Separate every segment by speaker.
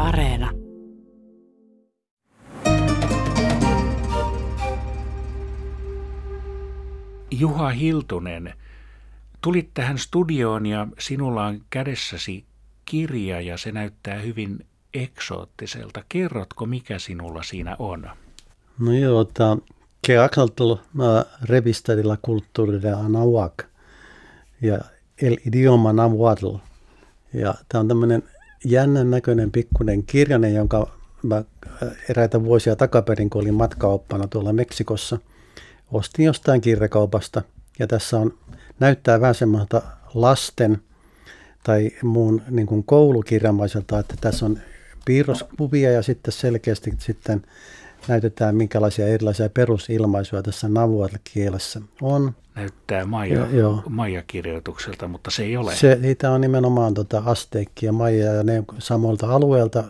Speaker 1: Areena.
Speaker 2: Juha Hiltunen, tulit tähän studioon ja sinulla on kädessäsi kirja ja se näyttää hyvin eksoottiselta. Kerrotko, mikä sinulla siinä on?
Speaker 3: No joo, tämä che axaltl revista de la cultura de Anahuac ja el idioma nahuatl. Ja tämä on tämmöinen jännän näköinen pikkuinen kirjanen, jonka mä eräitä vuosia takaperin, kun olin matkaoppana tuolla Meksikossa, ostin jostain kirjakaupasta. Ja tässä näyttää vähän semmoista lasten tai muun niin kuin koulukirjamaiselta, että tässä on piirroskuvia ja sitten selkeästi sitten näytetään, minkälaisia erilaisia perusilmaisuja tässä nahuatl-kielessä on.
Speaker 2: Näyttää maija-kirjoitukselta, mutta se ei ole.
Speaker 3: Niitä on nimenomaan asteekki ja maija ja ne samoilta alueelta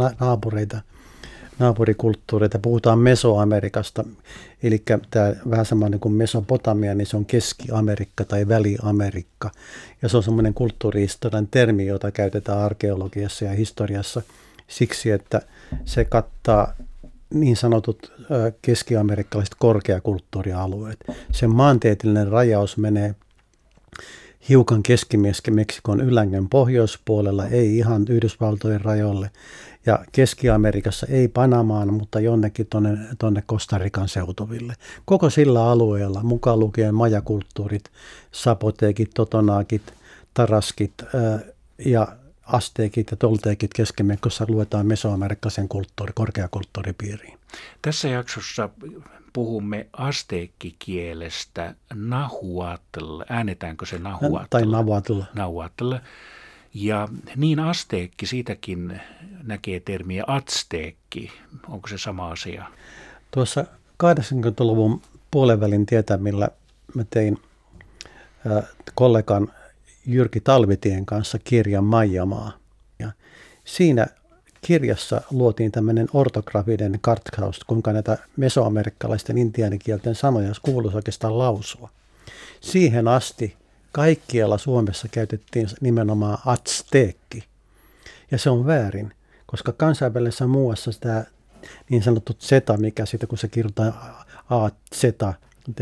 Speaker 3: naapurikulttuureita. Puhutaan Mesoamerikasta, eli tämä vähän samoin kuin Mesopotamia, niin se on Keski-Amerikka tai Väli-Amerikka. Ja se on semmoinen kulttuurihistorian termi, jota käytetään arkeologiassa ja historiassa siksi, että se kattaa niin sanotut keski-amerikkalaiset korkeakulttuurialueet. Sen maantieteellinen rajaus menee hiukan Keski-Meksikon ylängen pohjoispuolella, ei ihan Yhdysvaltojen rajoille. Ja Keski-Amerikassa ei Panamaan, mutta jonnekin tuonne Kostarikan seutuville. Koko sillä alueella, mukaan lukien majakulttuurit, sapoteekit, totonaakit, taraskit ja asteekit ja tolteekit Keski-Meksikossa luetaan mesoamerikkalaisen korkeakulttuuripiiriin.
Speaker 2: Tässä jaksossa puhumme asteekkikielestä nahuatl. Äänetäänkö se nahuatl?
Speaker 3: Tai nahuatl.
Speaker 2: Nahuatl. Ja niin asteekki, siitäkin näkee termiä atsteekki. Onko se sama asia?
Speaker 3: Tuossa 80-luvun puolenvälin tietämillä mä tein kollegan Jyrki Talvitien kanssa kirjan Maijamaa. Ja siinä kirjassa luotiin tämmöinen ortografinen katsaus, kuinka näitä mesoamerikkalaisten intiaanikielten sanoja kuuluisi oikeastaan lausua. Siihen asti kaikkialla Suomessa käytettiin nimenomaan atsteekki. Ja se on väärin, koska kansainvälisessä muuassa tämä niin sanottu zeta, mikä siitä kun se kirjoitetaan a-zeta,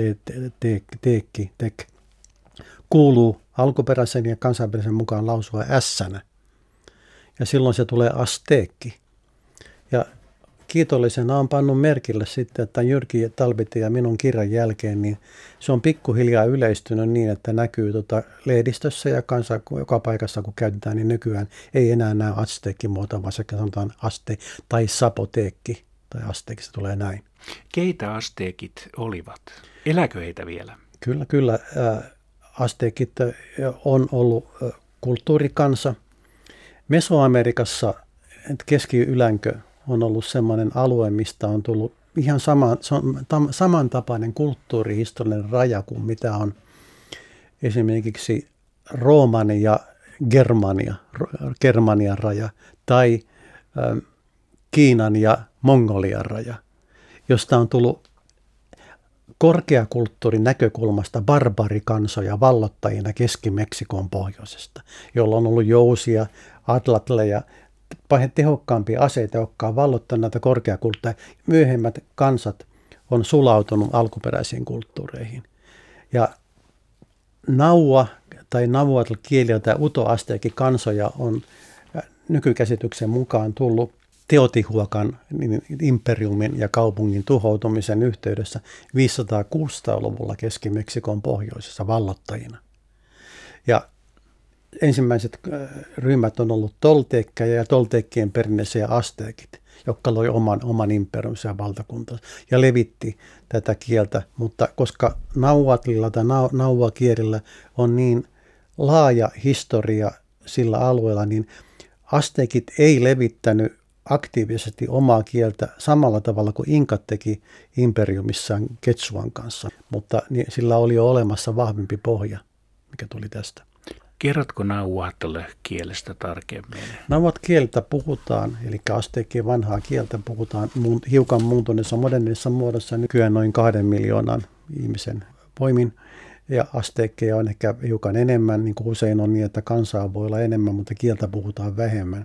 Speaker 3: tek, kuuluu alkuperäisen ja kansainvälisen mukaan lausua s-nä. Ja silloin se tulee asteekki. Ja kiitollisena on pannut merkille sitten, että Jyrki Talvitin ja minun kirjan jälkeen, niin se on pikkuhiljaa yleistynyt niin, että näkyy lehdistössä ja joka paikassa, kun käytetään, niin nykyään ei enää näy asteekkimuotoa, vaan sekä sanotaan aste tai sapoteekki tai asteekki, se tulee näin.
Speaker 2: Keitä asteekit olivat? Elääkö heitä vielä?
Speaker 3: Kyllä. Asteekit on ollut kulttuurikansa. Mesoamerikassa Keski-Ylänkö on ollut sellainen alue, mistä on tullut ihan samantapainen kulttuurihistoriallinen raja kuin mitä on esimerkiksi Rooman ja Germanian raja tai Kiinan ja Mongolian raja, josta on tullut korkeakulttuurin näkökulmasta barbarikansoja vallottajina Keski-Meksikon pohjoisesta, jolla on ollut jousia, atlatleja, tehokkaampia aseita, jotka on vallottanut näitä korkeakulttuureja. Myöhemmät kansat on sulautunut alkuperäisiin kulttuureihin. Ja naua tai nahuatl-kieliä tai utoasteekin kansoja on nykykäsityksen mukaan tullut Teotihuacan imperiumin ja kaupungin tuhoutumisen yhteydessä 500-600-luvulla Keski-Meksikon pohjoisessa vallottajina. Ja ensimmäiset ryhmät on ollut tolteekkeja ja tolteekkien perinneisiä asteekit, jotka loi oman imperiumisen ja valtakuntansa ja levitti tätä kieltä. Mutta koska nahuatlilla tai nahuakielillä on niin laaja historia sillä alueella, niin asteekit ei levittänyt aktiivisesti omaa kieltä samalla tavalla kuin inkat teki imperiumissaan Quechuan kanssa, mutta sillä oli jo olemassa vahvempi pohja, mikä tuli tästä.
Speaker 2: Kerrotko nahuatl-kielestä tarkemmin?
Speaker 3: Nahuatl-kieltä puhutaan, eli asteekkien vanhaa kieltä puhutaan hiukan muuntuneessa modernissa muodossa nykyään noin 2 miljoonan ihmisen voimin. Ja asteekkeja on ehkä hiukan enemmän, niin kuin usein on niin, että kansaa voi olla enemmän, mutta kieltä puhutaan vähemmän.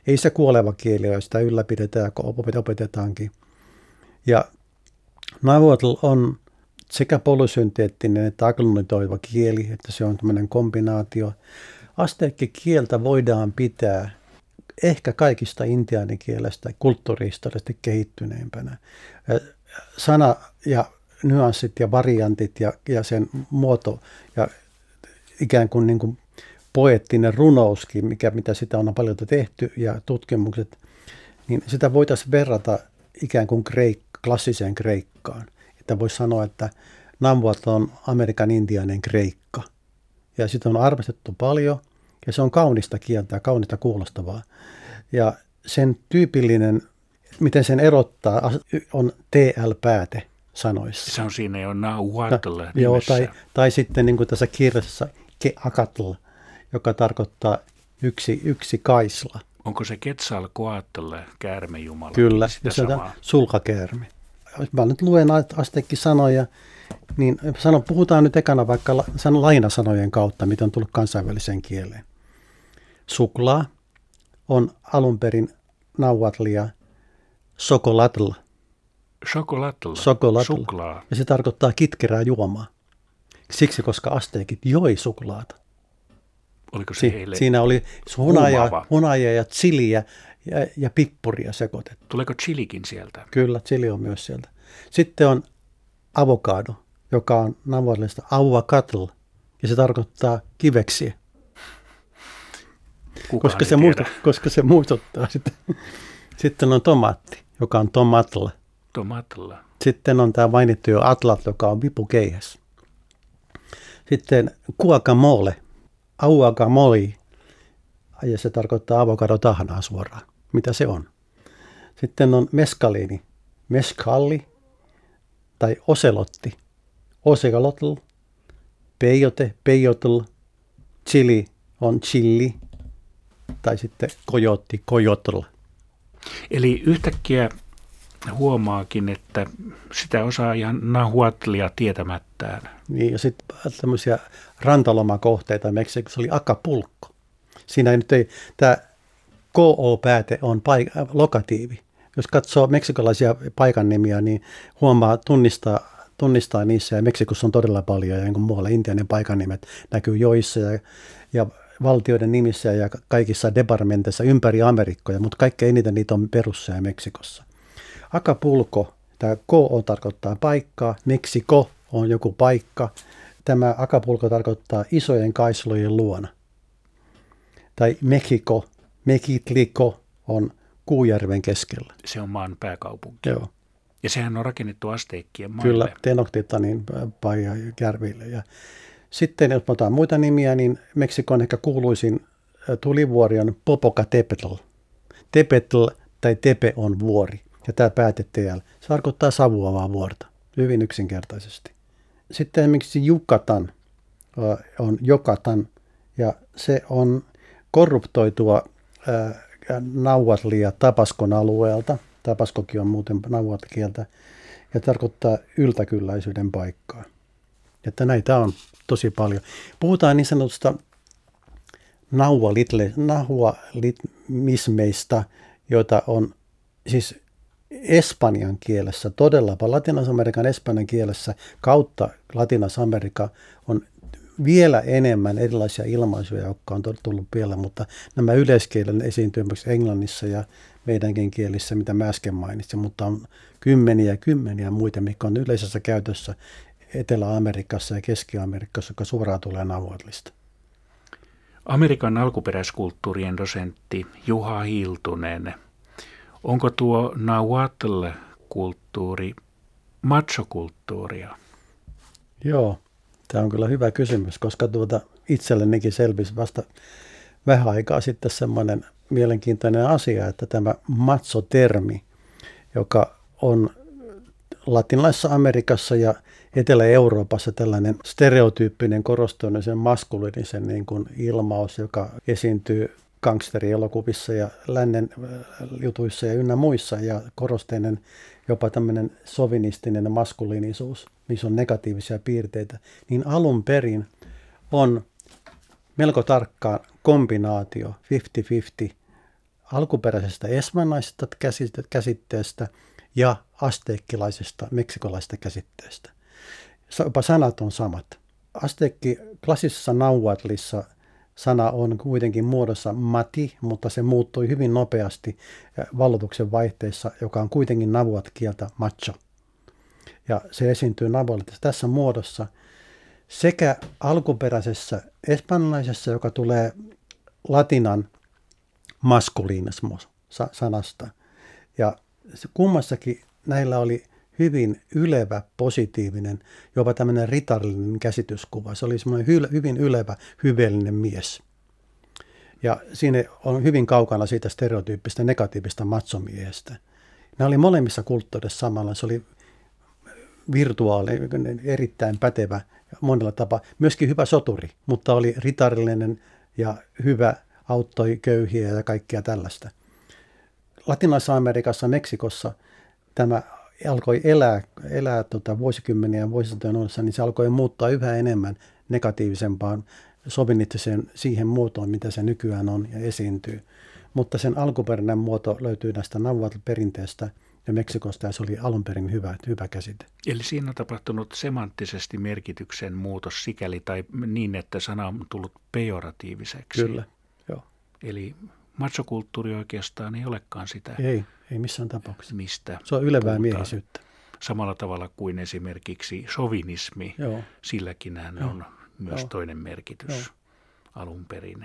Speaker 3: Ei se kuoleva kieli ole, sitä ylläpidetään ja opetetaankin. Ja nahuatl on sekä polysynteettinen että agglutintoiva kieli, että se on tämmöinen kombinaatio. Asteekkikieltä voidaan pitää ehkä kaikista intiaanikielestä kulttuurihistoriallisesti kehittyneimpänä. Sana ja nyanssit ja variantit ja sen muoto ja ikään kuin poeettinen runouskin, mitä sitä on paljon tehty ja tutkimukset, niin sitä voitaisiin verrata ikään kuin klassiseen kreikkaan. Että voisi sanoa, että nahuatl on Amerikan intiainen kreikka. Ja sitä on arvostettu paljon ja se on kaunista kieltä ja kaunista kuulostavaa. Ja sen tyypillinen, miten sen erottaa, on TL-pääte sanoissa.
Speaker 2: Se on siinä jo nahuatl nimessä.
Speaker 3: Joo, tai sitten niin kuin tässä kirjassa keakatl, joka tarkoittaa yksi kaisla.
Speaker 2: Onko se Quetzalcoatl käärmejumala?
Speaker 3: Kyllä, ja se on sulkakäärme. Jos mä nyt luen asteekin sanoja, niin puhutaan nyt ekana vaikka lainasanojen kautta, mitä on tullut kansainväliseen kieleen. Suklaa on alun perin nahuatlia sokolatl.
Speaker 2: Sokolatl. Suklaa.
Speaker 3: Ja se tarkoittaa kitkerää juomaa. Siksi, koska asteekit joi suklaata.
Speaker 2: Oliko se heille
Speaker 3: siinä oli hunajaa ja chiliä ja pippuria sekoitettu.
Speaker 2: Tuleeko chilikin sieltä?
Speaker 3: Kyllä, chili on myös sieltä. Sitten on avokado, joka on nahuatlista aguacatl, ja se tarkoittaa kiveksiä. Koska se muistuttaa sitä. Sitten on tomaatti, joka on tomatl. Sitten on tämä mainittu jo atlatl, joka on vipukeihäs. Sitten guacamole, aguacamole, ja se tarkoittaa avokadotahnaa suoraan. Mitä se on? Sitten on meskaliini, meskalli tai oselotti, osegalotl, peyote, peyotl, chili on chili tai sitten kojotti, kojotl.
Speaker 2: Eli yhtäkkiä huomaakin, että sitä osaa ihan nahuatlia tietämättään.
Speaker 3: Niin, ja sitten tämmöisiä rantalomakohteita Meksikossa oli Acapulco. Siinä nyt ei, tämä KO-pääte on lokatiivi. Jos katsoo meksikolaisia paikan nimiä, niin huomaa, tunnistaa niissä, ja Meksikossa on todella paljon, ja niin kuin muualla Intianin paikan nimet näkyy joissa ja valtioiden nimissä ja kaikissa departamenteissa ympäri Amerikkoja, mutta kaikkein eniten niitä on Perussa ja Meksikossa. Acapulco, tämä KO tarkoittaa paikkaa, Meksiko on joku paikka, tämä Acapulco tarkoittaa isojen kaislojen luona. Tai Mexico, Mexiclico on Kuujärven keskellä.
Speaker 2: Se on maan pääkaupunki.
Speaker 3: Joo.
Speaker 2: Ja sehän on rakennettu asteekkien maille.
Speaker 3: Kyllä, Tenochtitlanin järville. Ja sitten jos otetaan muita nimiä, niin Meksikon ehkä kuuluisin tulivuori on Popocatépetl. Tepetl tai Tepe on vuori. Ja tämä päätetään. Se tarkoittaa savuavaa vuorta. Hyvin yksinkertaisesti. Sitten esimerkiksi Yucatan on Jokatan. Ja se on korruptoitua nahuatlia Tapaskon alueelta. Tapaskokin on muuten nahuatl-kieltä. Ja tarkoittaa yltäkylläisyyden paikkaa. Että näitä on tosi paljon. Puhutaan niin sanotusta nahualismeista, joita on siis espanjan kielessä todella paljon. Latinalais-Amerikan espanjan kielessä kautta Latinalais-Amerikka on vielä enemmän erilaisia ilmaisuja, jotka on tullut vielä, mutta nämä yleiskielen esiintyy myös englannissa ja meidänkin kielissä, mitä mä äsken mainitsin, mutta on kymmeniä muita, mikä on yleisessä käytössä Etelä-Amerikassa ja Keski-Amerikassa, joka suoraan tulee nahuatlista.
Speaker 2: Amerikan alkuperäiskulttuurien dosentti Juha Hiltunen. Onko tuo nahuatl-kulttuuri machokulttuuria?
Speaker 3: Joo, tämä on kyllä hyvä kysymys, koska itsellenikin selvisi vasta vähän aikaa sitten semmoinen mielenkiintoinen asia, että tämä macho-termi, joka on Latinalaisessa Amerikassa ja Etelä-Euroopassa tällainen stereotyyppinen korostuneen maskuliinisen niin kuin ilmaus, joka esiintyy gangsterielokuvissa ja lännen jutuissa ja ynnä muissa ja korosteinen jopa tämmöinen sovinistinen maskuliinisuus, missä on negatiivisia piirteitä, niin alun perin on melko tarkkaan kombinaatio 50-50 alkuperäisestä espanjalaisesta käsitteestä ja asteekkilaisesta meksikolaisesta käsitteestä. Jopa sanat on samat. Asteekki klassisessa nauatlissa sana on kuitenkin muodossa mati, mutta se muuttui hyvin nopeasti valloituksen vaihteessa, joka on kuitenkin nahuatl-kieltä macho. Ja se esiintyy nahuatlissa tässä muodossa sekä alkuperäisessä espanjalaisessa, joka tulee latinan maskuliinismus sanasta. Ja kummassakin näillä oli hyvin ylevä, positiivinen, jopa tämmöinen ritarillinen käsityskuva. Se oli semmoinen hyvin ylevä, hyveellinen mies. Ja siinä on hyvin kaukana siitä stereotyyppistä, negatiivista machomiehestä. Nämä oli molemmissa kulttuureissa samalla. Se oli virtuaalinen, erittäin pätevä monella tapaa. Myöskin hyvä soturi, mutta oli ritarillinen ja hyvä, auttoi köyhiä ja kaikkea tällaista. Latinalaisessa Amerikassa, Meksikossa tämä alkoi elää vuosikymmeniä ja vuosisatojen olossa, niin se alkoi muuttaa yhä enemmän negatiivisempaan sovinnistiseen siihen muotoon, mitä se nykyään on ja esiintyy. Mutta sen alkuperäinen muoto löytyy näistä nahuatl-perinteestä ja Meksikosta, ja se oli alun perin hyvä käsite.
Speaker 2: Eli siinä on tapahtunut semanttisesti merkityksen muutos sikäli tai niin, että sana on tullut pejoratiiviseksi.
Speaker 3: Kyllä, joo.
Speaker 2: Eli machokulttuuri oikeastaan ei olekaan sitä.
Speaker 3: Ei missään tapauksessa.
Speaker 2: Mistä
Speaker 3: se on ylevää
Speaker 2: puhutaan.
Speaker 3: Miehisyyttä.
Speaker 2: Samalla tavalla kuin esimerkiksi chauvinismi, silläkin on myös toinen merkitys alun perin.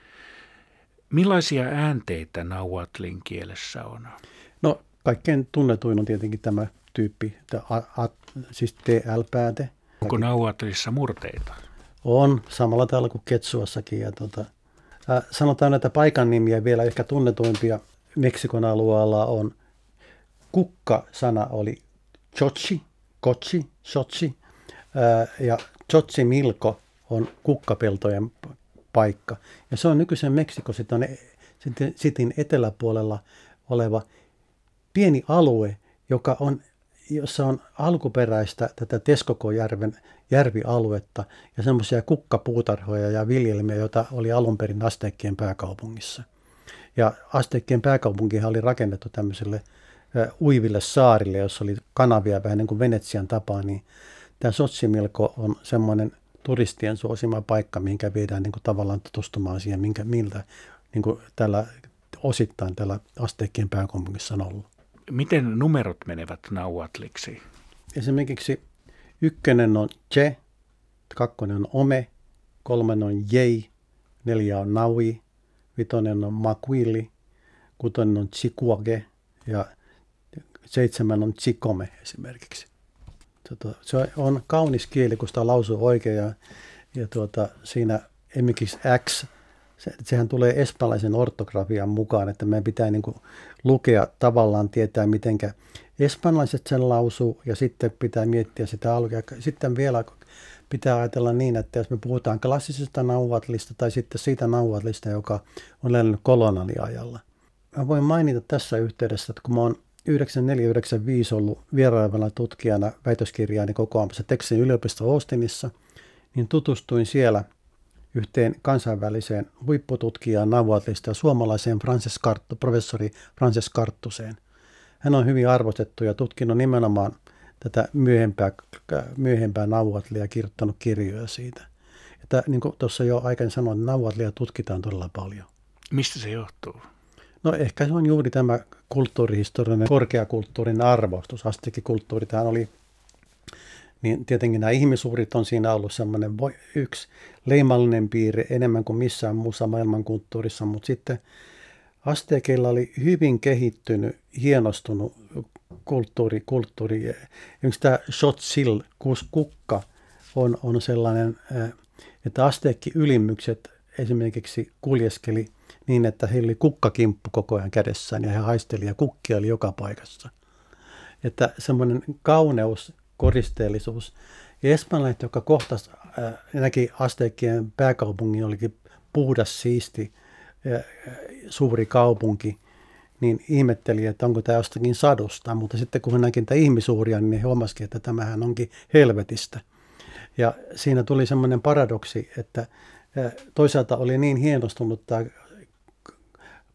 Speaker 2: Millaisia äänteitä nahuatlin kielessä on? No,
Speaker 3: kaikkein tunnetuin on tietenkin tämä tyyppi, siis TL-pääte.
Speaker 2: Onko nahuatlissa murteita?
Speaker 3: On, samalla tavalla kuin Quetzuassakin. Ja sanotaan näitä paikan nimiä vielä ehkä tunnetuimpia Meksikon alueella on. Kukka-sana oli chochi, kochi, xochi, ja Xochimilco on kukkapeltojen paikka. Ja se on nykyisen Meksikon sitin eteläpuolella oleva pieni alue, jossa on alkuperäistä tätä Texcoco-järven järvialuetta ja semmoisia kukkapuutarhoja ja viljelmiä, joita oli alun perin Azteekkien pääkaupungissa. Ja Azteekkien pääkaupunkihan oli rakennettu tämmöiselle uiville saarille, jossa oli kanavia vähän niin kuin Venetsian tapaa, niin tämä Xochimilco on semmoinen turistien suosima paikka, minkä viedään niin kuin tavallaan tutustumaan siihen, miltä niin kuin osittain täällä Azteekkien pääkaupungissa on ollut.
Speaker 2: Miten numerot menevät nahuatliksi?
Speaker 3: Esimerkiksi 1 on che, 2 on ome, 3 on jei, 4 on naui, 5 on makuili, 6 on chikuage ja 7 on chikome esimerkiksi. Se on kaunis kieli, kun sitä lausuu oikein ja siinä esimerkiksi X, sehän tulee espanjalaisen ortografian mukaan, että meidän pitää niin kuin lukea tavallaan tietää, mitenkä espanjalaiset sen lausuu ja sitten pitää miettiä sitä alkua. Sitten vielä pitää ajatella niin, että jos me puhutaan klassisesta nahuatlista tai sitten siitä nahuatlista, joka on elänyt koloniaaliajalla. Mä voin mainita tässä yhteydessä, että kun mä oon 94-95 ollut vierailevana tutkijana väitöskirjaani kokoamassa Texasin yliopisto Austinissa, niin tutustuin siellä yhteen kansainväliseen huippututkijaan nahuatlista ja suomalaiseen professori Frances Karttuseen. Hän on hyvin arvostettu ja tutkinut nimenomaan tätä myöhempää nahuatlia ja kirjoittanut kirjoja siitä. Että niin kuin tuossa jo aikaisemmin sanoin, nahuatlia tutkitaan todella paljon.
Speaker 2: Mistä se johtuu?
Speaker 3: No ehkä se on juuri tämä kulttuurihistoriallinen korkeakulttuurin arvostus. Azteekkikulttuuri tähän oli, niin tietenkin nämä ihmisuhrit on siinä ollut semmoinen yksi leimallinen piirre enemmän kuin missään muussa maailmankulttuurissa, mutta sitten Azteekeilla oli hyvin kehittynyt, hienostunut kulttuuri. Esimerkiksi tämä Xochitl, kukka, on sellainen, että Azteekki-ylimykset esimerkiksi kuljeskeli niin, että heillä oli kukkakimppu koko ajan kädessään ja he haisteli ja kukkia oli joka paikassa. Että semmoinen kauneus, koristeellisuus. Ja espanjalaiset, jotka kohtasi, näki Azteekkien pääkaupungin, olikin puhdas, siisti, suuri kaupunki, niin ihmetteli, että onko tämä jostakin sadusta. Mutta sitten kun he näki tätä ihmisuuria, niin he huomasikin, että tämähän onkin helvetistä. Ja siinä tuli semmoinen paradoksi, että toisaalta oli niin hienostunut tämä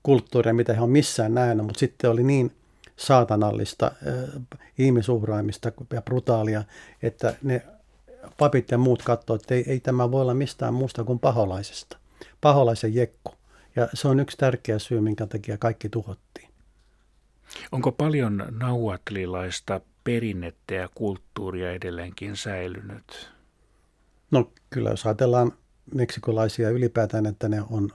Speaker 3: kulttuuria, mitä he on missään nähnyt, mutta sitten oli niin saatanallista ihmisuhraamista ja brutaalia, että ne papit ja muut katsoivat, että ei tämä voi olla mistään muusta kuin paholaisesta. Paholaisen jekku. Ja se on yksi tärkeä syy, minkä takia kaikki tuhottiin.
Speaker 2: Onko paljon nauatlilaista perinnettä ja kulttuuria edelleenkin säilynyt?
Speaker 3: No kyllä, jos ajatellaan meksikolaisia ylipäätään, että ne on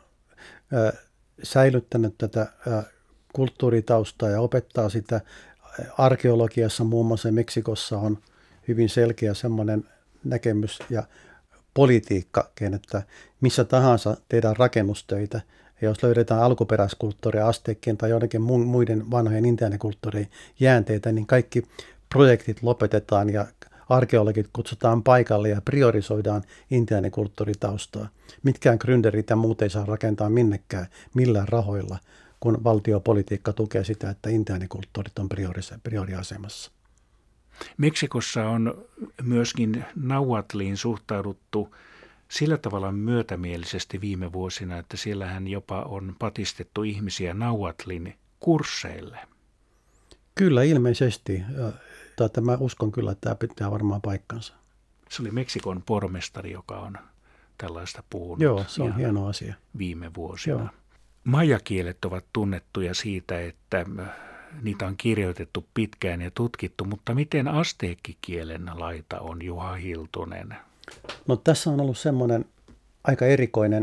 Speaker 3: säilyttänyt tätä kulttuuritaustaa ja opettaa sitä. Arkeologiassa muun muassa Meksikossa on hyvin selkeä semmoinen näkemys ja politiikkakin, että missä tahansa tehdään rakennustöitä, ja jos löydetään alkuperäiskulttuuria, asteekkien tai joidenkin muiden vanhojen intiaanikulttuurien jäänteitä, niin kaikki projektit lopetetaan ja arkeologit kutsutaan paikalle ja priorisoidaan intiaanikulttuuritaustaa. Mitkään gründerit ja muut ei saa rakentaa minnekään millään rahoilla, kun valtiopolitiikka tukee sitä, että intiaanikulttuurit on prioriasemassa.
Speaker 2: Meksikossa on myöskin nauatliin suhtauduttu sillä tavalla myötämielisesti viime vuosina, että siellähän jopa on patistettu ihmisiä nauatlin kursseille.
Speaker 3: Kyllä, ilmeisesti. Mä uskon kyllä, että tämä pitää varmaan paikkansa.
Speaker 2: Se oli Meksikon pormestari, joka on tällaista puhunut.
Speaker 3: Joo, se on hieno asia.
Speaker 2: Viime vuosina.
Speaker 3: Joo.
Speaker 2: Majakielet ovat tunnettuja siitä, että niitä on kirjoitettu pitkään ja tutkittu, mutta miten asteekkikielen laita on, Juha Hiltunen?
Speaker 3: No tässä on ollut semmoinen aika erikoinen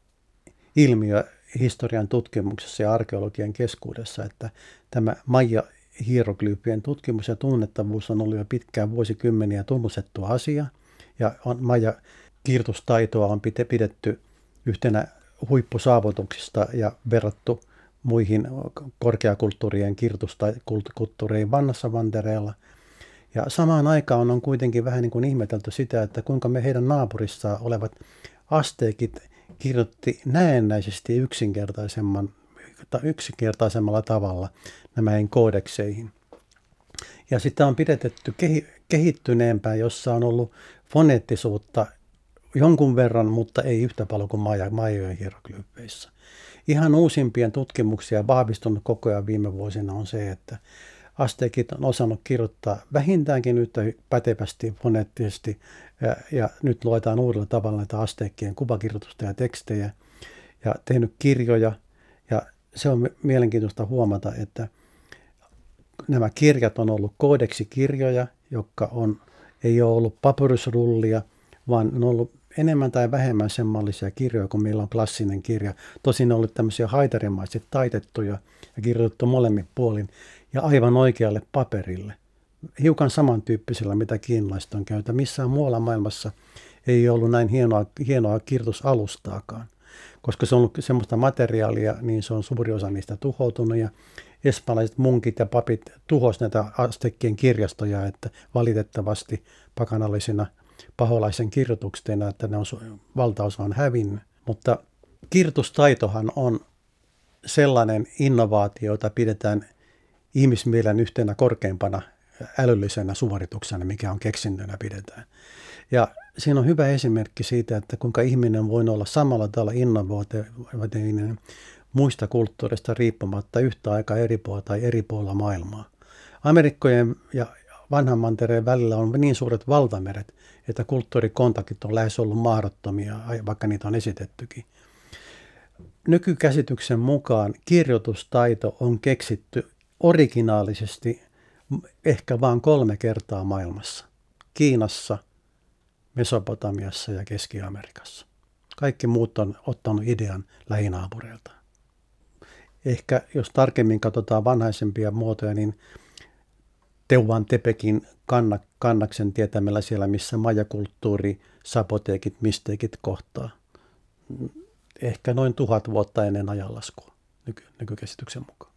Speaker 3: ilmiö historian tutkimuksessa ja arkeologian keskuudessa, että tämä maija-hieroglyypien tutkimus ja tunnettavuus on ollut jo pitkään vuosikymmeniä tunnustettu asia, ja maija-kirjoitustaitoa on pidetty yhtenä huippusaavutuksista ja verrattu muihin korkeakulttuurien kirjoituskulttuureihin Vanhassa Mantereella. Ja samaan aikaan on kuitenkin vähän niin kuin ihmetelty sitä, että kuinka me heidän naapurissaan olevat asteekit kirjoitti näennäisesti yksinkertaisemmalla tavalla näihin koodekseihin. Ja sitä on pidetetty kehittyneempää, jossa on ollut foneettisuutta jonkun verran, mutta ei yhtä paljon kuin maijojen hieroglyyfeissä. Ihan uusimpien tutkimuksia vahvistunut koko ajan viime vuosina on se, että asteekit on osannut kirjoittaa vähintäänkin yhtä pätevästi, foneettisesti, ja nyt luetaan uudella tavalla näitä asteekkien kuvakirjoitusta ja tekstejä, ja tehnyt kirjoja, ja se on mielenkiintoista huomata, että nämä kirjat on ollut koodeksikirjoja, jotka ei ole ollut papyrusrullia, vaan on ollut enemmän tai vähemmän semmallisia kirjoja, kun meillä on klassinen kirja. Tosin ne on ollut tämmöisiä haitarimaisesti taitettuja ja kirjoitettu molemmin puolin ja aivan oikealle paperille. Hiukan samantyyppisellä, mitä kiinalaiset on käytä. Missään muualla maailmassa ei ollut näin hienoa kirjoitusalustaakaan. Koska se on ollut semmoista materiaalia, niin se on suuri osa niistä tuhoutunut ja espanjalaiset munkit ja papit tuhosivat näitä asteekkien kirjastoja, että valitettavasti pakanallisina paholaisen kirjoituksena, että ne on valtaosa on hävinnyt. Mutta kirjoitustaitohan on sellainen innovaatio, jota pidetään ihmismielen yhtenä korkeimpana älyllisenä suorituksena, mikä on keksintönä pidetään. Ja siinä on hyvä esimerkki siitä, että kuinka ihminen voi olla samalla tavalla innovatiivinen muista kulttuurista riippumatta yhtä aikaa eri puolilla maailmaa. Amerikkojen ja vanhan mantereen välillä on niin suuret valtameret, että kulttuurikontaktit on lähes ollut mahdottomia, vaikka niitä on esitettykin. Nykykäsityksen mukaan kirjoitustaito on keksitty originaalisesti ehkä vain 3 kertaa maailmassa. Kiinassa, Mesopotamiassa ja Keski-Amerikassa. Kaikki muut on ottanut idean lähinaapureilta. Ehkä jos tarkemmin katsotaan vanhaisempia muotoja, niin Tehuantepekin kannaksen tietämällä siellä, missä majakulttuuri, sapoteekit, misteekit kohtaa. Ehkä noin 1000 vuotta ennen ajanlaskua nykykäsityksen mukaan.